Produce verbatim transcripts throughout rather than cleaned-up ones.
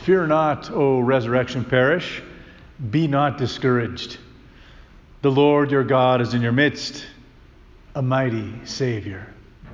Fear not, O Resurrection Parish. Be not discouraged. The Lord your God is in your midst, a mighty Savior.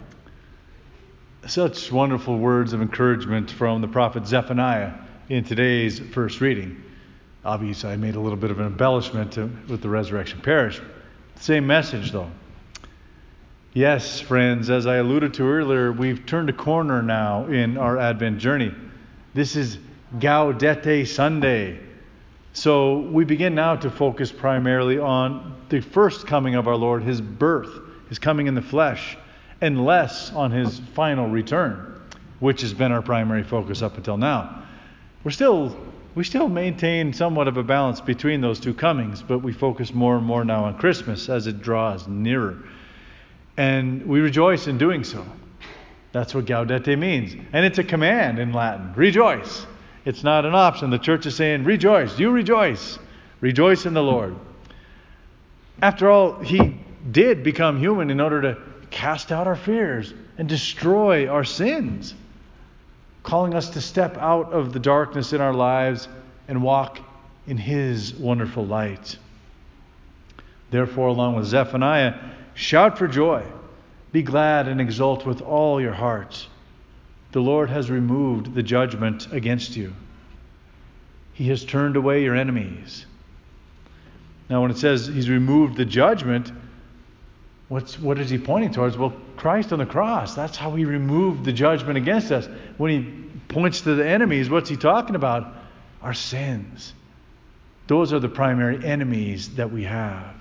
Such wonderful words of encouragement from the prophet Zephaniah in today's first reading. Obviously, I made a little bit of an embellishment to, with the Resurrection Parish. Same message, though. Yes, friends, as I alluded to earlier, we've turned a corner now in our Advent journey. This is Gaudete Sunday. So we begin now to focus primarily on the first coming of our Lord, his birth, his coming in the flesh, and less on his final return, which has been our primary focus up until now. We're still, we still maintain somewhat of a balance between those two comings, but we focus more and more now on Christmas as it draws nearer. And we rejoice in doing so. That's what Gaudete means. And it's a command in Latin. Rejoice. It's not an option. The church is saying, rejoice. You rejoice. Rejoice in the Lord. After all, he did become human in order to cast out our fears and destroy our sins, calling us to step out of the darkness in our lives and walk in his wonderful light. Therefore, along with Zephaniah, shout for joy. Be glad and exult with all your heart. The Lord has removed the judgment against you. He has turned away your enemies. Now, when it says he's removed the judgment, what's what is he pointing towards? Well, Christ on the cross. That's how he removed the judgment against us. When he points to the enemies, what's he talking about? Our sins. Those are the primary enemies that we have.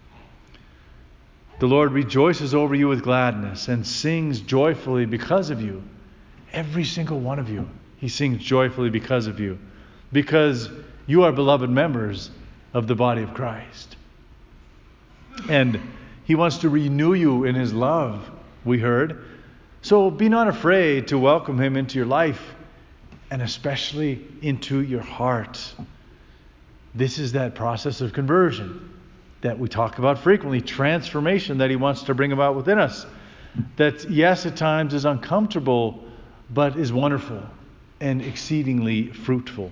The Lord rejoices over you with gladness and sings joyfully because of you. Every single one of you, he sings joyfully because of you. Because you are beloved members of the body of Christ. And he wants to renew you in his love, we heard. So be not afraid to welcome him into your life and especially into your heart. This is that process of conversion that we talk about frequently, transformation that he wants to bring about within us. That, yes, at times is uncomfortable, but is wonderful and exceedingly fruitful.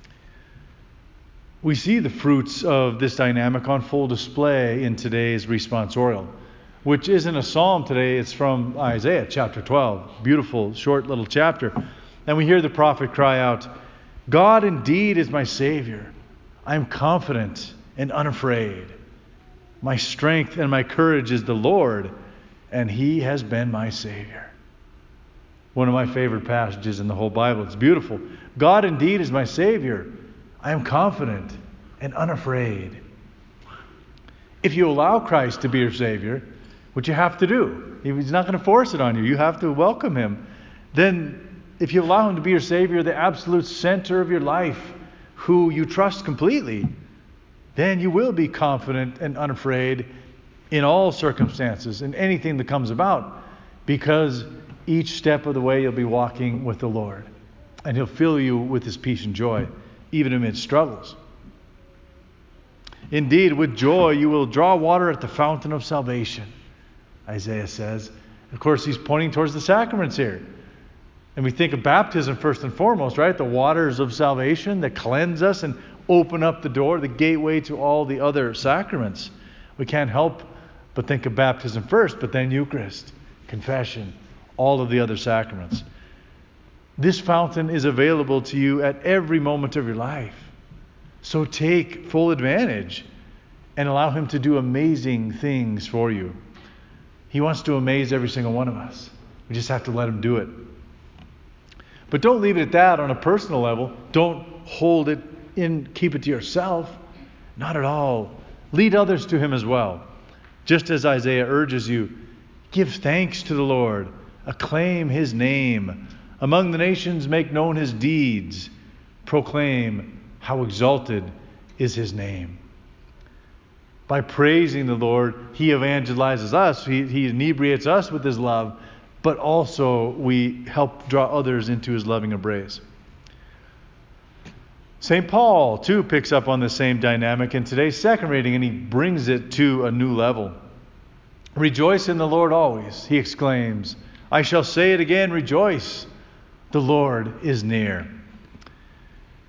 We see the fruits of this dynamic on full display in today's responsorial, which isn't a psalm today, it's from Isaiah chapter twelve. Beautiful, short little chapter. And we hear the prophet cry out, God indeed is my Savior. I am confident and unafraid. My strength and my courage is the Lord, and he has been my Savior. One of my favorite passages in the whole Bible. It's beautiful. God indeed is my Savior. I am confident and unafraid. If you allow Christ to be your Savior, which you have to do, he's not going to force it on you. You have to welcome him. Then if you allow him to be your Savior, the absolute center of your life, who you trust completely, then you will be confident and unafraid in all circumstances and anything that comes about, because each step of the way you'll be walking with the Lord, and he'll fill you with his peace and joy, even amid struggles. Indeed, with joy you will draw water at the fountain of salvation, Isaiah says. Of course, he's pointing towards the sacraments here. And we think of baptism first and foremost, right? The waters of salvation that cleanse us and open up the door, the gateway to all the other sacraments. We can't help but think of baptism first, but then Eucharist, confession, all of the other sacraments. This fountain is available to you at every moment of your life. So take full advantage and allow him to do amazing things for you. He wants to amaze every single one of us. We just have to let him do it. But don't leave it at that on a personal level. Don't hold it in, keep it to yourself. Not at all. Lead others to him as well. Just as Isaiah urges you, give thanks to the Lord. Acclaim his name. Among the nations make known his deeds. Proclaim how exalted is his name. By praising the Lord, he evangelizes us. He, he inebriates us with his love. But also we help draw others into his loving embrace. Saint Paul, too, picks up on the same dynamic in today's second reading, and he brings it to a new level. Rejoice in the Lord always, he exclaims. I shall say it again, rejoice. The Lord is near.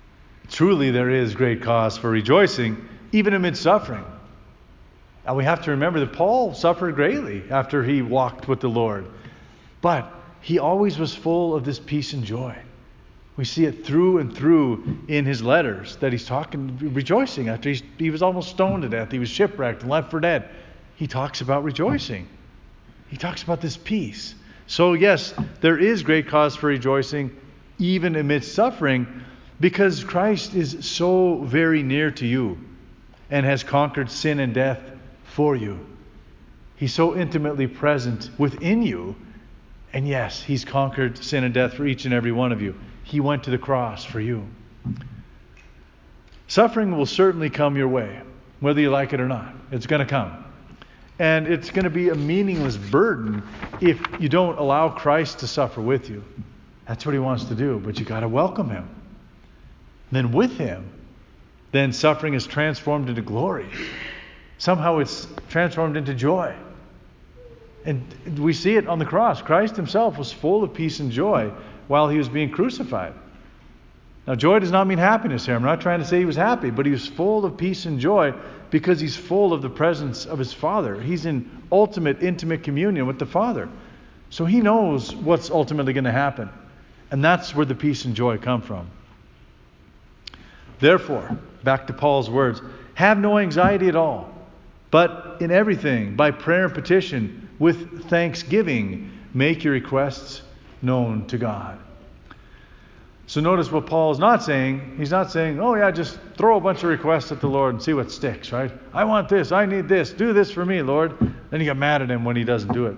Truly there is great cause for rejoicing, even amid suffering. And we have to remember that Paul suffered greatly after he walked with the Lord. But he always was full of this peace and joy. We see it through and through in his letters that he's talking, rejoicing after he's, he was almost stoned to death. He was shipwrecked and left for dead. He talks about rejoicing. He talks about this peace. So yes, there is great cause for rejoicing, even amidst suffering, because Christ is so very near to you and has conquered sin and death for you. He's so intimately present within you. And yes, he's conquered sin and death for each and every one of you. He went to the cross for you. Suffering will certainly come your way, whether you like it or not. It's going to come. And it's going to be a meaningless burden if you don't allow Christ to suffer with you. That's what he wants to do, but you got to welcome him. And then with him, then suffering is transformed into glory. Somehow it's transformed into joy. And we see it on the cross. Christ himself was full of peace and joy while he was being crucified. Now, joy does not mean happiness here. I'm not trying to say he was happy, but he was full of peace and joy because he's full of the presence of his Father. He's in ultimate, intimate communion with the Father. So he knows what's ultimately going to happen. And that's where the peace and joy come from. Therefore, back to Paul's words, have no anxiety at all, but in everything, by prayer and petition, with thanksgiving, make your requests known to God. So notice what Paul is not saying. He's not saying, oh yeah, just throw a bunch of requests at the Lord and see what sticks, right? I want this, I need this, do this for me, Lord. Then you get mad at him when he doesn't do it.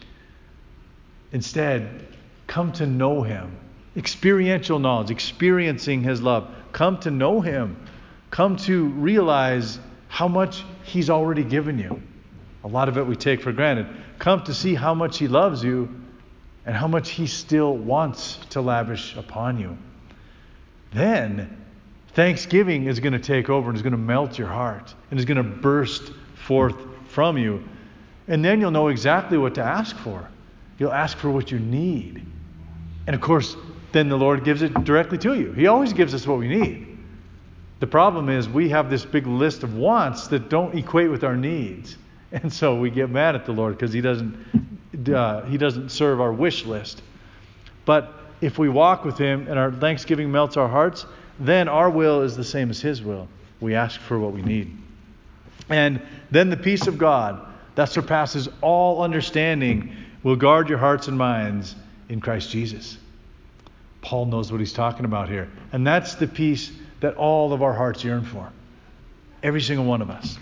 Instead, come to know him. Experiential knowledge, experiencing his love. Come to know him. Come to realize how much he's already given you. A lot of it we take for granted. Come to see how much he loves you and how much he still wants to lavish upon you. Then, thanksgiving is going to take over and is going to melt your heart and is going to burst forth from you. And then you'll know exactly what to ask for. You'll ask for what you need. And of course, then the Lord gives it directly to you. He always gives us what we need. The problem is we have this big list of wants that don't equate with our needs. And so we get mad at the Lord because he doesn't uh, he doesn't serve our wish list. But if we walk with him and our thanksgiving melts our hearts, then our will is the same as his will. We ask for what we need. And then the peace of God that surpasses all understanding will guard your hearts and minds in Christ Jesus. Paul knows what he's talking about here. And that's the peace that all of our hearts yearn for. Every single one of us.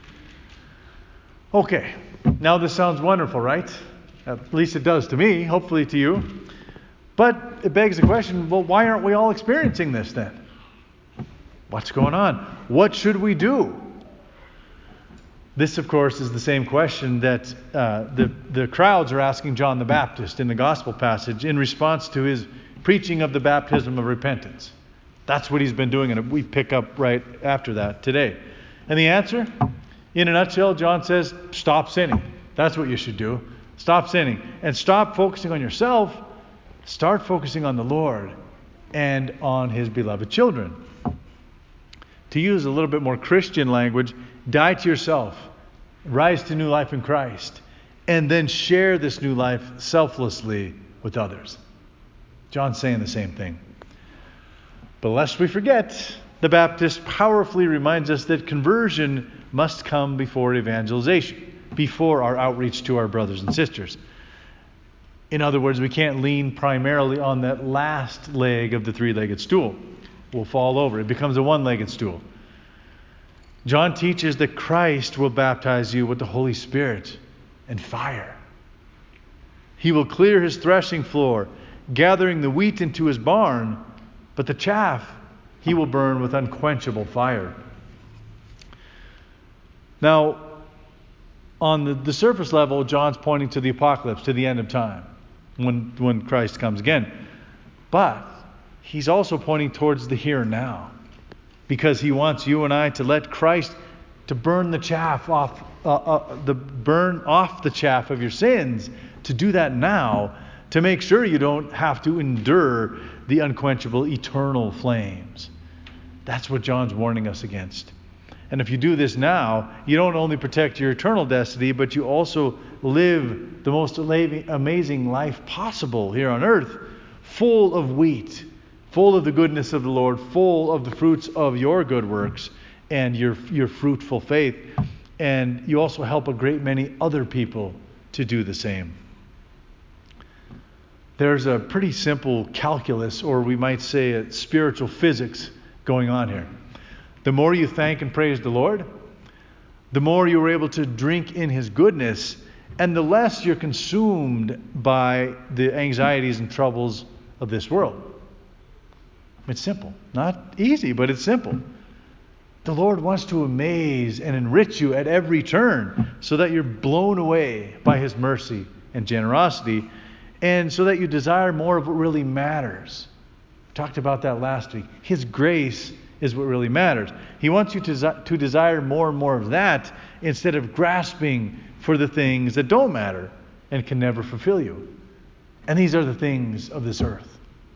Okay, now this sounds wonderful, right? At least it does to me, hopefully to you. But it begs the question, well, why aren't we all experiencing this then? What's going on? What should we do? This, of course, is the same question that uh, the, the crowds are asking John the Baptist in the gospel passage in response to his preaching of the baptism of repentance. That's what he's been doing, and we pick up right after that today. And the answer? In a nutshell, John says, stop sinning. That's what you should do. Stop sinning. And stop focusing on yourself. Start focusing on the Lord and on his beloved children. To use a little bit more Christian language, die to yourself. Rise to new life in Christ. And then share this new life selflessly with others. John's saying the same thing. But lest we forget, the Baptist powerfully reminds us that conversion must come before evangelization, before our outreach to our brothers and sisters. In other words, we can't lean primarily on that last leg of the three-legged stool. We'll fall over. It becomes a one-legged stool. John teaches that Christ will baptize you with the Holy Spirit and fire. He will clear his threshing floor, gathering the wheat into his barn, but the chaff he will burn with unquenchable fire. Now, on the, the surface level, John's pointing to the apocalypse, to the end of time, when, when Christ comes again. But he's also pointing towards the here and now, because he wants you and I to let Christ to burn the chaff off, uh, uh, the burn off the chaff of your sins, to do that now, to make sure you don't have to endure the unquenchable eternal flames. That's what John's warning us against. And if you do this now, you don't only protect your eternal destiny, but you also live the most amazing life possible here on earth, full of wheat, full of the goodness of the Lord, full of the fruits of your good works and your, your fruitful faith. And you also help a great many other people to do the same. There's a pretty simple calculus, or we might say a spiritual physics going on here. The more you thank and praise the Lord, the more you're able to drink in His goodness, and the less you're consumed by the anxieties and troubles of this world. It's simple. Not easy, but it's simple. The Lord wants to amaze and enrich you at every turn so that you're blown away by His mercy and generosity, and so that you desire more of what really matters. We talked about that last week. His grace is what really matters. He wants you to, to desire more and more of that instead of grasping for the things that don't matter and can never fulfill you. And these are the things of this earth.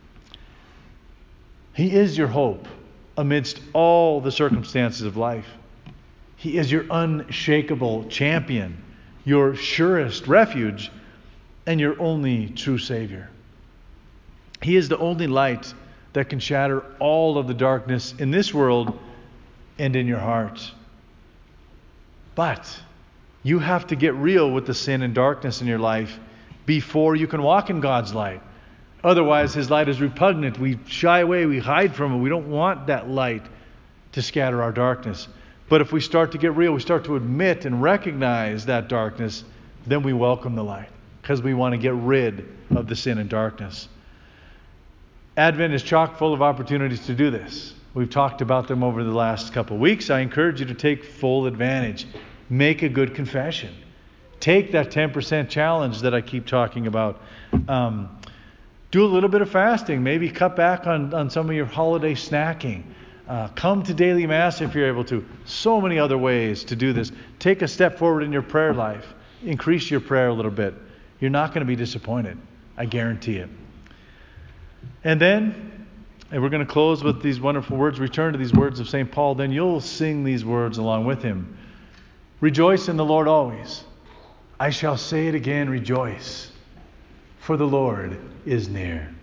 He is your hope amidst all the circumstances of life. He is your unshakable champion, your surest refuge, and your only true Savior. He is the only light that can shatter all of the darkness in this world and in your heart. But you have to get real with the sin and darkness in your life before you can walk in God's light. Otherwise, His light is repugnant. We shy away, we hide from it. We don't want that light to scatter our darkness. But if we start to get real, we start to admit and recognize that darkness, then we welcome the light because we want to get rid of the sin and darkness. Advent is chock full of opportunities to do this. We've talked about them over the last couple of weeks. I encourage you to take full advantage. Make a good confession. Take that ten percent challenge that I keep talking about. Um, do a little bit of fasting. Maybe cut back on, on some of your holiday snacking. Uh, come to daily Mass if you're able to. So many other ways to do this. Take a step forward in your prayer life. Increase your prayer a little bit. You're not going to be disappointed. I guarantee it. And then, and we're going to close with these wonderful words. Return to these words of Saint Paul. Then you'll sing these words along with him. Rejoice in the Lord always. I shall say it again, rejoice. For the Lord is near.